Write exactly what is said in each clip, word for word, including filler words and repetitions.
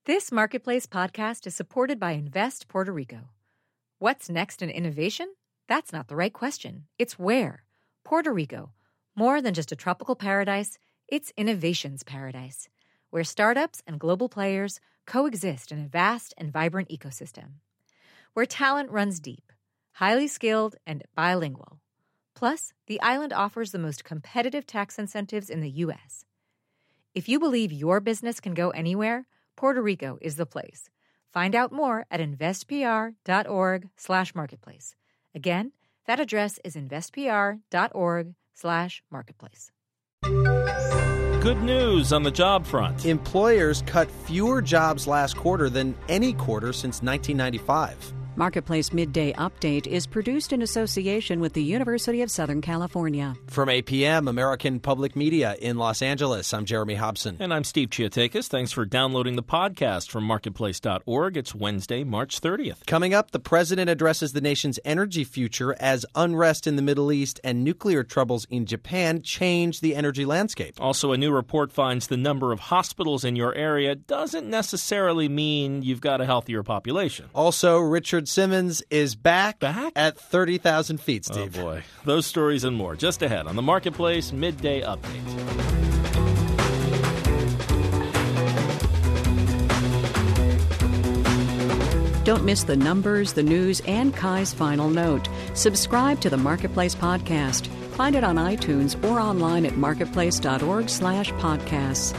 This Marketplace podcast is supported by Invest Puerto Rico. What's next in innovation? That's not the right question. It's where. Puerto Rico. More than just a tropical paradise, it's innovation's paradise, where startups and global players coexist in a vast and vibrant ecosystem. Where talent runs deep, highly skilled, and bilingual. Plus, the island offers the most competitive tax incentives in the U S. If you believe your business can go anywhere, Puerto Rico is the place. Find out more at investpr.org slash marketplace. Again, that address is investpr.org slash marketplace. Good news on the job front. Employers cut fewer jobs last quarter than any quarter since nineteen ninety-five. Marketplace Midday Update is produced in association with the University of Southern California. From A P M, American Public Media in Los Angeles, I'm Jeremy Hobson. And I'm Steve Chiotakis. Thanks for downloading the podcast from marketplace dot org. It's Wednesday, March thirtieth. Coming up, the president addresses the nation's energy future as unrest in the Middle East and nuclear troubles in Japan change the energy landscape. Also, a new report finds the number of hospitals in your area doesn't necessarily mean you've got a healthier population. Also, Richard Simmons is back, back? at thirty thousand feet, Steve. Oh, boy. Those stories and more just ahead on the Marketplace Midday Update. Don't miss the numbers, the news, and Kai's final note. Subscribe to the Marketplace Podcast. Find it on iTunes or online at marketplace.org slash podcasts.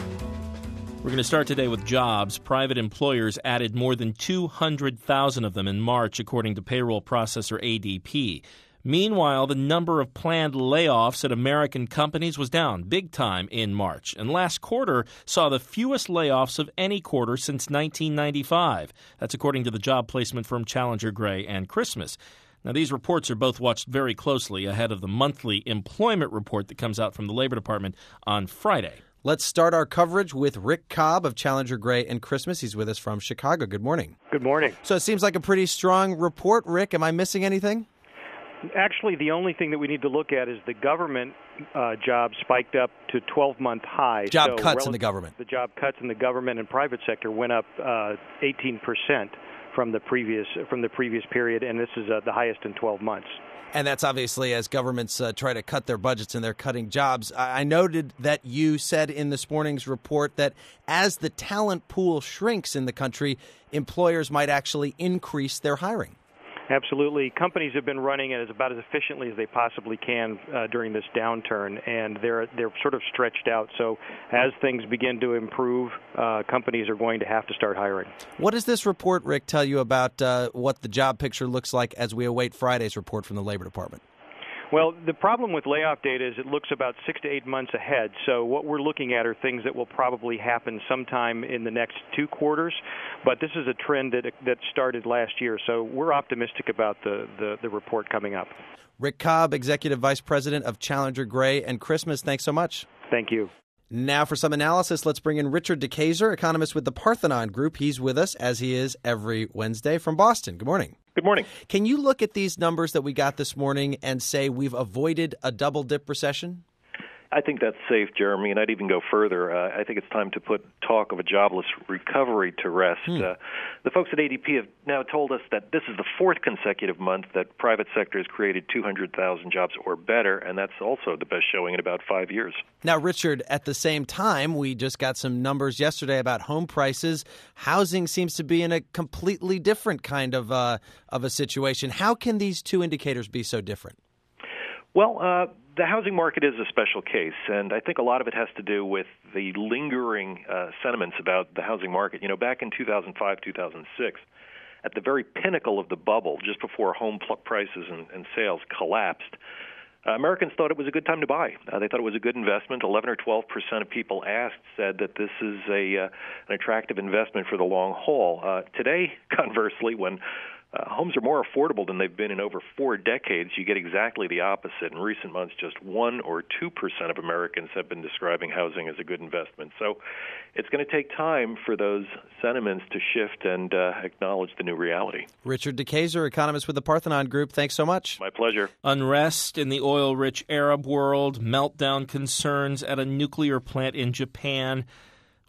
We're going to start today with jobs. Private employers added more than two hundred thousand of them in March, according to payroll processor A D P. Meanwhile, the number of planned layoffs at American companies was down big time in March, and last quarter saw the fewest layoffs of any quarter since nineteen ninety-five. That's according to the job placement firm Challenger Gray and Christmas. Now, these reports are both watched very closely ahead of the monthly employment report that comes out from the Labor Department on Friday. Let's start our coverage with Rick Cobb of Challenger Gray and Christmas. He's with us from Chicago. Good morning. Good morning. So it seems like a pretty strong report, Rick. Am I missing anything? Actually, the only thing that we need to look at is the government uh, jobs spiked up to twelve-month highs. Job so cuts in the government. The job cuts in the government and private sector went up uh, eighteen percent from the previous from the previous period, and this is uh, the highest in twelve months. And that's obviously as governments uh, try to cut their budgets and they're cutting jobs. I noted that you said in this morning's report that as the talent pool shrinks in the country, employers might actually increase their hiring. Absolutely. Companies have been running it as about as efficiently as they possibly can uh, during this downturn, and they're they're sort of stretched out. So as things begin to improve, uh, companies are going to have to start hiring. What does this report, Rick, tell you about uh, what the job picture looks like as we await Friday's report from the Labor Department? Well, the problem with layoff data is it looks about six to eight months ahead. So what we're looking at are things that will probably happen sometime in the next two quarters. But this is a trend that that started last year. So we're optimistic about the, the, the report coming up. Rick Cobb, Executive Vice President of Challenger Gray and Christmas. Thanks so much. Thank you. Now for some analysis, let's bring in Richard DeKayser, economist with the Parthenon Group. He's with us, as he is every Wednesday, from Boston. Good morning. Good morning. Can you look at these numbers that we got this morning and say we've avoided a double-dip recession? I think that's safe, Jeremy, and I'd even go further. Uh, I think it's time to put talk of a jobless recovery to rest. Hmm. Uh, the folks at A D P have now told us that this is the fourth consecutive month that private sector has created two hundred thousand jobs or better, and that's also the best showing in about five years. Now, Richard, at the same time, we just got some numbers yesterday about home prices. Housing seems to be in a completely different kind of uh, of a situation. How can these two indicators be so different? Well, uh, the housing market is a special case, and I think a lot of it has to do with the lingering uh, sentiments about the housing market. You know, back in two thousand five, two thousand six, at the very pinnacle of the bubble, just before home prices and, and sales collapsed, uh, Americans thought it was a good time to buy. Uh, they thought it was a good investment. eleven or twelve percent of people asked said that this is a uh, an attractive investment for the long haul. Uh, today, conversely, when Uh, homes are more affordable than they've been in over four decades. You get exactly the opposite. In recent months, just one or two percent of Americans have been describing housing as a good investment. So it's going to take time for those sentiments to shift and uh, acknowledge the new reality. Richard DeKayser, economist with the Parthenon Group. Thanks so much. My pleasure. Unrest in the oil-rich Arab world, meltdown concerns at a nuclear plant in Japan.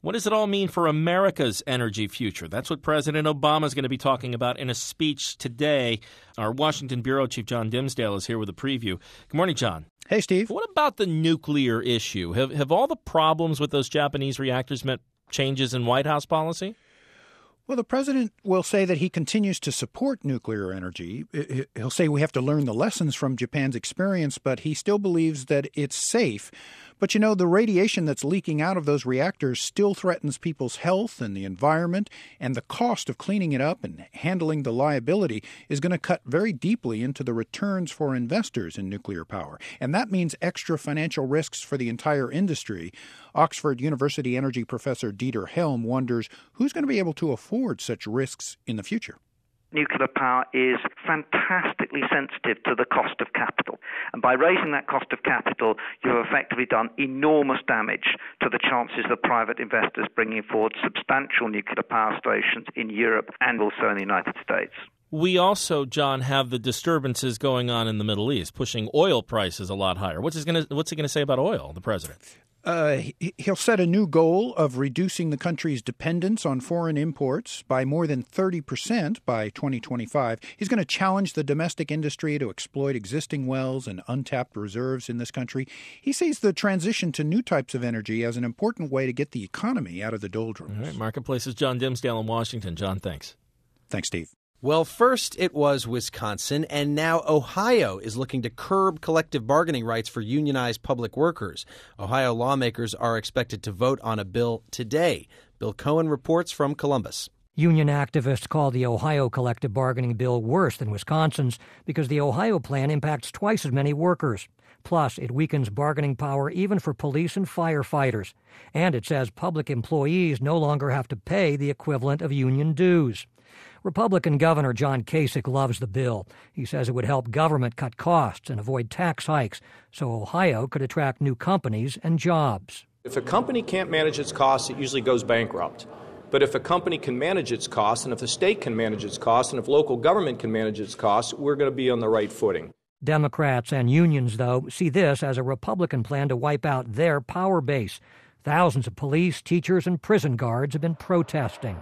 What does it all mean for America's energy future? That's what President Obama is going to be talking about in a speech today. Our Washington Bureau Chief John Dimsdale is here with a preview. Good morning, John. Hey, Steve. What about the nuclear issue? Have have all the problems with those Japanese reactors meant changes in White House policy? Well, the president will say that he continues to support nuclear energy. He'll say we have to learn the lessons from Japan's experience, but he still believes that it's safe. But, you know, the radiation that's leaking out of those reactors still threatens people's health and the environment, and the cost of cleaning it up and handling the liability is going to cut very deeply into the returns for investors in nuclear power. And that means extra financial risks for the entire industry. Oxford University energy professor Dieter Helm wonders who's going to be able to afford such risks in the future. Nuclear power is fantastically sensitive to the cost of capital. And by raising that cost of capital, you have effectively done enormous damage to the chances of private investors bringing forward substantial nuclear power stations in Europe and also in the United States. We also, John, have the disturbances going on in the Middle East, pushing oil prices a lot higher. What's he going to, what's he going to say about oil, the president? Uh, he'll set a new goal of reducing the country's dependence on foreign imports by more than thirty percent by twenty twenty-five. He's going to challenge the domestic industry to exploit existing wells and untapped reserves in this country. He sees the transition to new types of energy as an important way to get the economy out of the doldrums. All right, Marketplace's John Dimsdale in Washington. John, thanks. Thanks, Steve. Well, first it was Wisconsin, and now Ohio is looking to curb collective bargaining rights for unionized public workers. Ohio lawmakers are expected to vote on a bill today. Bill Cohen reports from Columbus. Union activists call the Ohio collective bargaining bill worse than Wisconsin's because the Ohio plan impacts twice as many workers. Plus, it weakens bargaining power even for police and firefighters. And it says public employees no longer have to pay the equivalent of union dues. Republican Governor John Kasich loves the bill. He says it would help government cut costs and avoid tax hikes, so Ohio could attract new companies and jobs. If a company can't manage its costs, it usually goes bankrupt. But if a company can manage its costs, and if the state can manage its costs, and if local government can manage its costs, we're going to be on the right footing. Democrats and unions, though, see this as a Republican plan to wipe out their power base. Thousands of police, teachers, and prison guards have been protesting.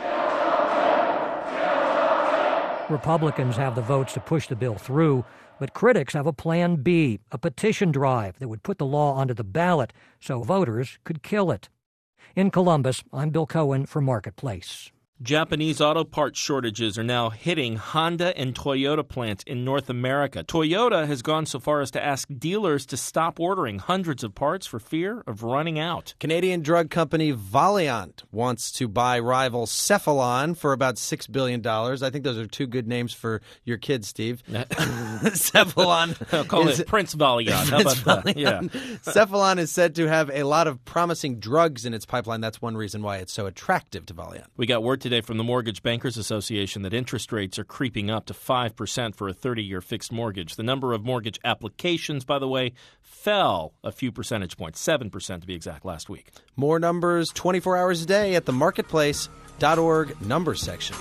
Republicans have the votes to push the bill through, but critics have a plan B, a petition drive that would put the law onto the ballot so voters could kill it. In Columbus, I'm Bill Cohen for Marketplace. Japanese auto parts shortages are now hitting Honda and Toyota plants in North America. Toyota has gone so far as to ask dealers to stop ordering hundreds of parts for fear of running out. Canadian drug company Valeant wants to buy rival Cephalon for about six billion dollars. I think those are two good names for your kids, Steve. Cephalon. I'll call is, it Prince Valiant. How about Valiant. that? Yeah. Cephalon is said to have a lot of promising drugs in its pipeline. That's one reason why it's so attractive to Valeant. We got word today from the Mortgage Bankers Association that interest rates are creeping up to five percent for a thirty-year fixed mortgage. The number of mortgage applications, by the way, fell a few percentage points, seven percent to be exact, last week. More numbers twenty-four hours a day at the marketplace dot org numbers section.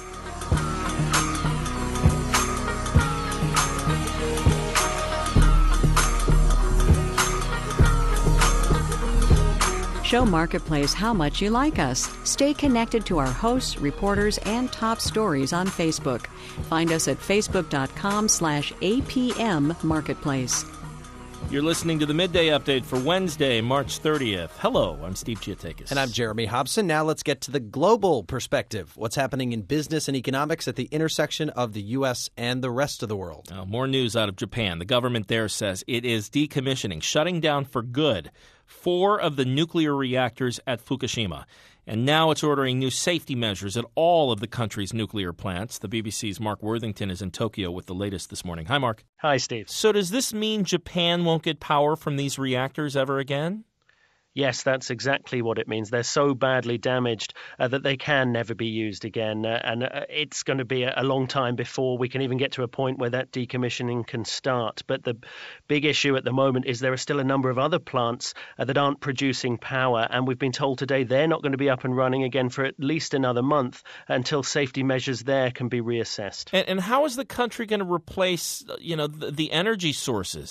Show Marketplace how much you like us. Stay connected to our hosts, reporters, and top stories on Facebook. Find us at facebook.com slash APM Marketplace. You're listening to the Midday Update for Wednesday, March thirtieth. Hello, I'm Steve Giatakis. And I'm Jeremy Hobson. Now let's get to the global perspective. What's happening in business and economics at the intersection of the U S and the rest of the world? Now, more news out of Japan. The government there says it is decommissioning, shutting down for good, four of the nuclear reactors at Fukushima. And now it's ordering new safety measures at all of the country's nuclear plants. The B B C's Mark Worthington is in Tokyo with the latest this morning. Hi, Mark. Hi, Steve. So does this mean Japan won't get power from these reactors ever again? Yes, that's exactly what it means. They're so badly damaged uh, that they can never be used again. Uh, and uh, it's going to be a, a long time before we can even get to a point where that decommissioning can start. But the big issue at the moment is there are still a number of other plants uh, that aren't producing power. And we've been told today they're not going to be up and running again for at least another month until safety measures there can be reassessed. And, and how is the country going to replace, you know, the, the energy sources?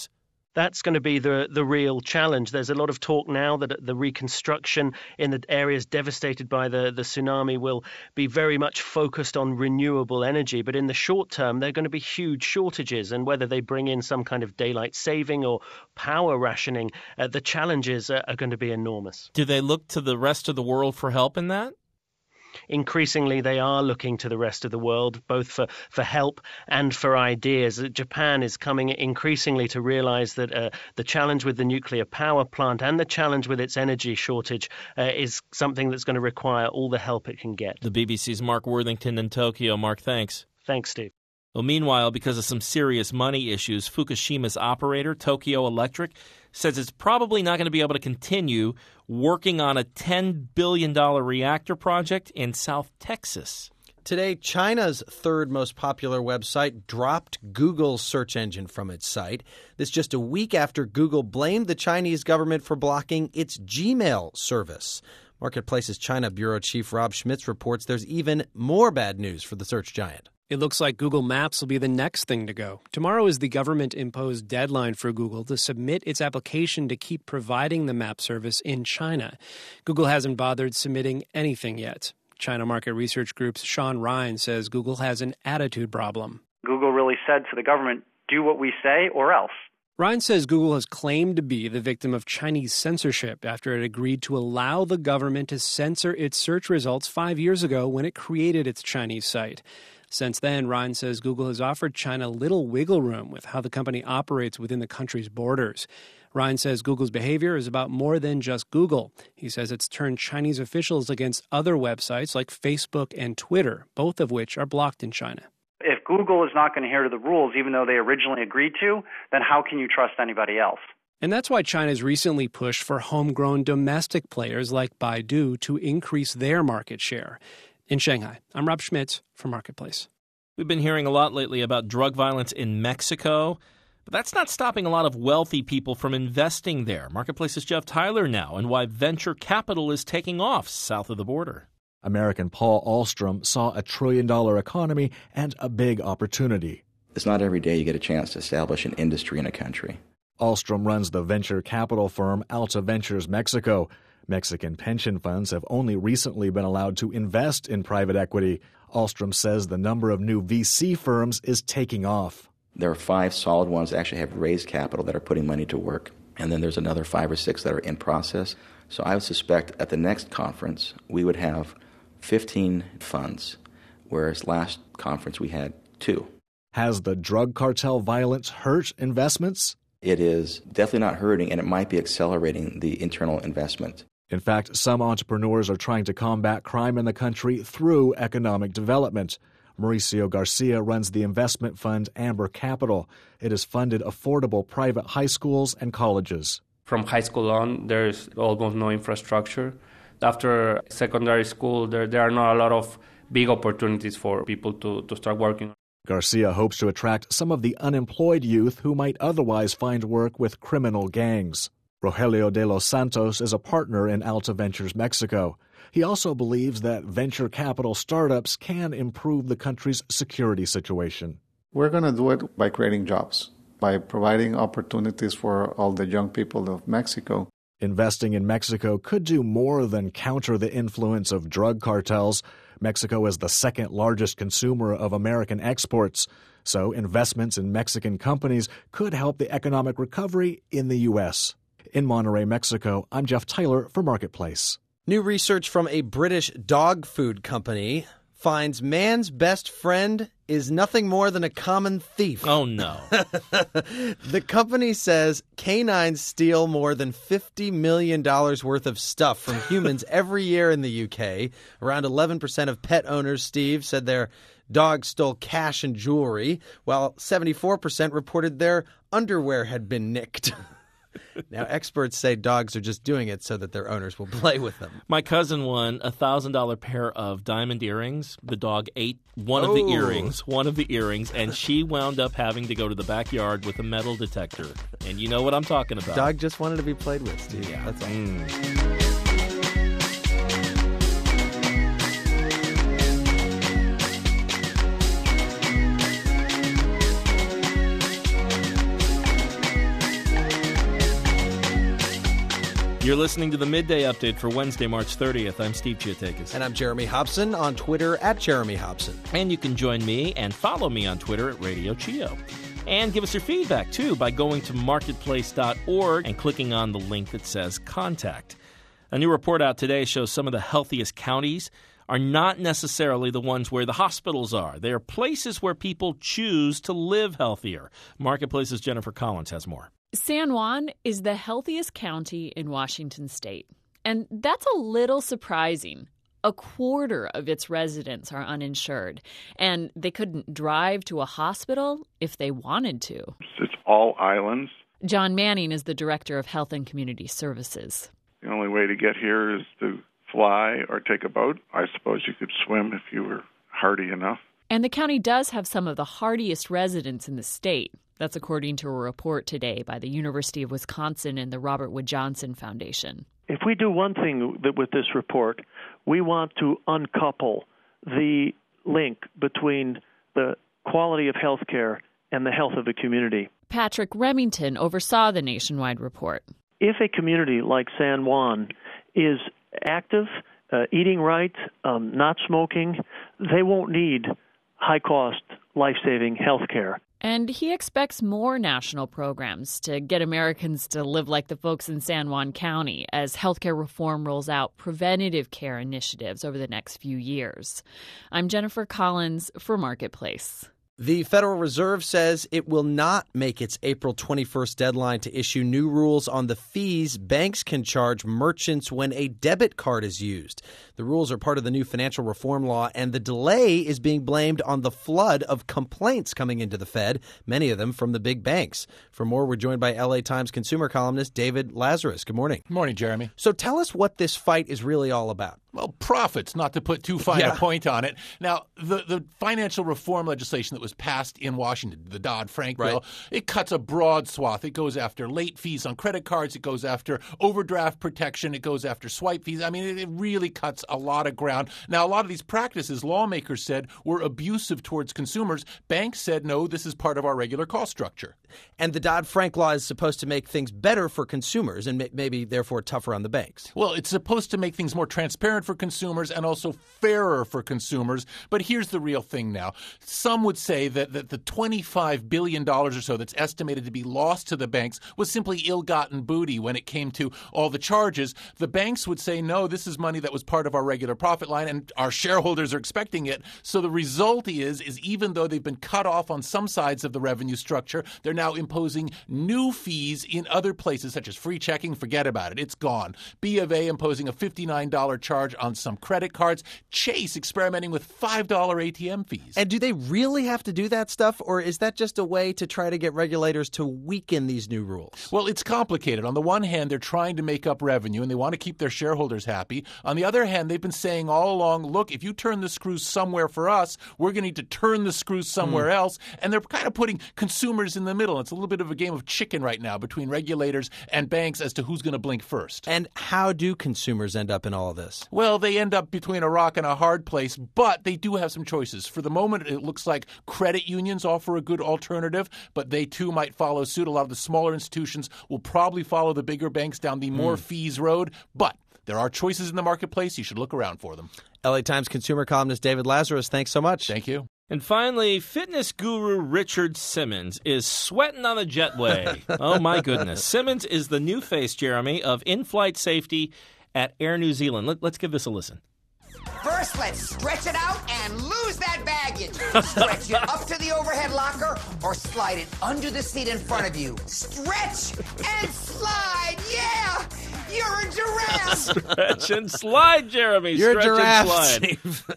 That's going to be the the real challenge. There's a lot of talk now that the reconstruction in the areas devastated by the, the tsunami will be very much focused on renewable energy. But in the short term, there are going to be huge shortages. And whether they bring in some kind of daylight saving or power rationing, uh, the challenges are, are going to be enormous. Do they look to the rest of the world for help in that? Increasingly, they are looking to the rest of the world, both for, for help and for ideas. Japan is coming increasingly to realize that uh, the challenge with the nuclear power plant and the challenge with its energy shortage uh, is something that's going to require all the help it can get. The B B C's Mark Worthington in Tokyo. Mark, thanks. Thanks, Steve. Well, meanwhile, because of some serious money issues, Fukushima's operator, Tokyo Electric, says it's probably not going to be able to continue working on a ten billion dollars reactor project in South Texas. Today, China's third most popular website dropped Google's search engine from its site. This just a week after Google blamed the Chinese government for blocking its Gmail service. Marketplace's China Bureau Chief Rob Schmitz reports there's even more bad news for the search giant. It looks like Google Maps will be the next thing to go. Tomorrow is the government-imposed deadline for Google to submit its application to keep providing the map service in China. Google hasn't bothered submitting anything yet. China Market Research Group's Sean Ryan says Google has an attitude problem. Google really said to the government, do what we say or else. Ryan says Google has claimed to be the victim of Chinese censorship after it agreed to allow the government to censor its search results five years ago when it created its Chinese site. Since then, Ryan says Google has offered China little wiggle room with how the company operates within the country's borders. Ryan says Google's behavior is about more than just Google. He says it's turned Chinese officials against other websites like Facebook and Twitter, both of which are blocked in China. If Google is not going to adhere to the rules, even though they originally agreed to, then how can you trust anybody else? And that's why China's recently pushed for homegrown domestic players like Baidu to increase their market share. In Shanghai, I'm Rob Schmitz for Marketplace. We've been hearing a lot lately about drug violence in Mexico, but that's not stopping a lot of wealthy people from investing there. Marketplace's Jeff Tyler now, and why venture capital is taking off south of the border. American Paul Ahlstrom saw a trillion-dollar economy and a big opportunity. It's not every day you get a chance to establish an industry in a country. Ahlstrom runs the venture capital firm Alta Ventures Mexico. Mexican pension funds have only recently been allowed to invest in private equity. Ahlstrom says the number of new V C firms is taking off. There are five solid ones that actually have raised capital that are putting money to work. And then there's another five or six that are in process. So I would suspect at the next conference, we would have fifteen funds, whereas last conference we had two. Has the drug cartel violence hurt investments? It is definitely not hurting, and it might be accelerating the internal investment. In fact, some entrepreneurs are trying to combat crime in the country through economic development. Mauricio Garcia runs the investment fund Amber Capital. It has funded affordable private high schools and colleges. From high school on, there's almost no infrastructure. After secondary school, there, there are not a lot of big opportunities for people to, to start working. Garcia hopes to attract some of the unemployed youth who might otherwise find work with criminal gangs. Rogelio de los Santos is a partner in Alta Ventures Mexico. He also believes that venture capital startups can improve the country's security situation. We're going to do it by creating jobs, by providing opportunities for all the young people of Mexico. Investing in Mexico could do more than counter the influence of drug cartels. Mexico is the second largest consumer of American exports, so investments in Mexican companies could help the economic recovery in the U S. In Monterrey, Mexico, I'm Jeff Tyler for Marketplace. New research from a British dog food company finds man's best friend is nothing more than a common thief. Oh, no. The company says canines steal more than fifty million dollars worth of stuff from humans every year in the U K. Around eleven percent of pet owners, Steve, said their dogs stole cash and jewelry, while seventy-four percent reported their underwear had been nicked. Now, experts say dogs are just doing it so that their owners will play with them. My cousin won a one thousand dollars pair of diamond earrings. The dog ate one oh. of the earrings, one of the earrings, and she wound up having to go to the backyard with a metal detector. And you know what I'm talking about. Dog just wanted to be played with, Steve. Yeah. That's all. Mm. You're listening to the Midday Update for Wednesday, March thirtieth. I'm Steve Chiotakis. And I'm Jeremy Hobson on Twitter at Jeremy Hobson. And you can join me and follow me on Twitter at Radio Chio. And give us your feedback, too, by going to marketplace dot org and clicking on the link that says Contact. A new report out today shows some of the healthiest counties are not necessarily the ones where the hospitals are. They are places where people choose to live healthier. Marketplace's Jennifer Collins has more. San Juan is the healthiest county in Washington state. And that's a little surprising. A quarter of its residents are uninsured, and they couldn't drive to a hospital if they wanted to. It's all islands. John Manning is the director of Health and Community Services. The only way to get here is to fly or take a boat. I suppose you could swim if you were hardy enough. And the county does have some of the hardiest residents in the state. That's according to a report today by the University of Wisconsin and the Robert Wood Johnson Foundation. If we do one thing with this report, we want to uncouple the link between the quality of health care and the health of the community. Patrick Remington oversaw the nationwide report. If a community like San Juan is active, uh, eating right, um, not smoking, they won't need high-cost, life-saving health care. And he expects more national programs to get Americans to live like the folks in San Juan County as healthcare reform rolls out preventative care initiatives over the next few years. I'm Jennifer Collins for Marketplace. The Federal Reserve says it will not make its April twenty-first deadline to issue new rules on the fees banks can charge merchants when a debit card is used. The rules are part of the new financial reform law, and the delay is being blamed on the flood of complaints coming into the Fed, many of them from the big banks. For more, we're joined by L A Times consumer columnist David Lazarus. Good morning. Good morning, Jeremy. So tell us what this fight is really all about. Well, profits, not to put too fine yeah. a point on it. Now, the, the financial reform legislation that was passed in Washington, the Dodd-Frank right. bill, it cuts a broad swath. It goes after late fees on credit cards. It goes after overdraft protection. It goes after swipe fees. I mean, it, it really cuts a lot of ground. Now, a lot of these practices, lawmakers said, were abusive towards consumers. Banks said, no, this is part of our regular cost structure. And the Dodd-Frank law is supposed to make things better for consumers and may- maybe, therefore, tougher on the banks. Well, it's supposed to make things more transparent for consumers and also fairer for consumers. But here's the real thing now. Some would say that, that the twenty-five billion dollars or so that's estimated to be lost to the banks was simply ill-gotten booty when it came to all the charges. The banks would say, no, this is money that was part of our regular profit line, and our shareholders are expecting it. So the result is, is even though they've been cut off on some sides of the revenue structure, they're now imposing new fees in other places, such as free checking. Forget about it. It's gone. B of A imposing a fifty-nine dollars charge on some credit cards. Chase experimenting with five dollars A T M fees. And do they really have to do that stuff, or is that just a way to try to get regulators to weaken these new rules? Well, it's complicated. On the one hand, they're trying to make up revenue, and they want to keep their shareholders happy. On the other hand, they've been saying all along, look, if you turn the screws somewhere for us, we're going to need to turn the screws somewhere mm. else. And they're kind of putting consumers in the middle. It's a little bit of a game of chicken right now between regulators and banks as to who's going to blink first. And how do consumers end up in all of this? Well, they end up between a rock and a hard place, but they do have some choices. For the moment, it looks like credit unions offer a good alternative, but they too might follow suit. A lot of the smaller institutions will probably follow the bigger banks down the more mm. fees road, but there are choices in the marketplace. You should look around for them. L A Times consumer columnist David Lazarus, thanks so much. Thank you. And finally, fitness guru Richard Simmons is sweating on the jetway. Oh, my goodness. Simmons is the new face, Jeremy, of in-flight safety at Air New Zealand. Let, let's give this a listen. First, let's stretch it out and lose that baggage. Stretch it up to the overhead locker or slide it under the seat in front of you. Stretch and slide. Yeah, you're a giraffe. Stretch and slide, Jeremy. You're Stretch a giraffe, and slide. Steve.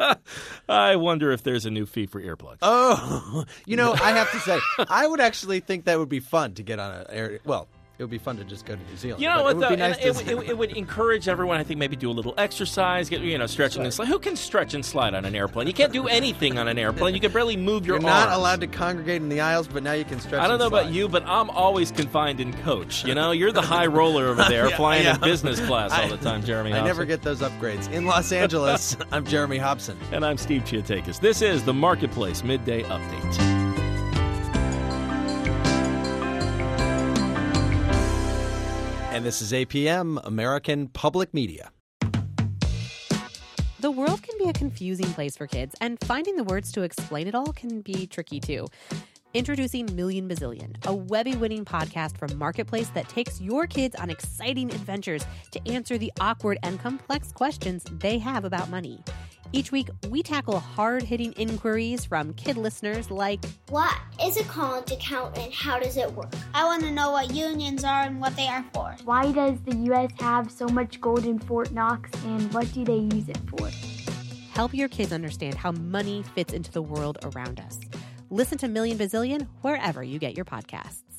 I wonder if there's a new fee for earplugs. Oh, you know, I have to say, I would actually think that would be fun to get on an air. Well, it would be fun to just go to New Zealand. You know what, it would though? be nice it, to it, it would encourage everyone, I think, maybe do a little exercise, get, you know, stretching and slide. Who can stretch and slide on an airplane? You can't do anything on an airplane. You can barely move your You're arms. You're not allowed to congregate in the aisles, but now you can stretch I don't know and slide. about you, but I'm always confined in coach. You know, you're the high roller over there, yeah, flying yeah. in business class all the time, Jeremy Hobson. I never get those upgrades. In Los Angeles, I'm Jeremy Hobson. And I'm Steve Chiotakis. This is the Marketplace Midday Update. And this is A P M, American Public Media. The world can be a confusing place for kids, and finding the words to explain it all can be tricky too. Introducing Million Bazillion, a Webby-winning podcast from Marketplace that takes your kids on exciting adventures to answer the awkward and complex questions they have about money. Each week, we tackle hard-hitting inquiries from kid listeners like, what is a college account and how does it work? I want to know what unions are and what they are for. Why does the U S have so much gold in Fort Knox and what do they use it for? Help your kids understand how money fits into the world around us. Listen to Million Bazillion wherever you get your podcasts.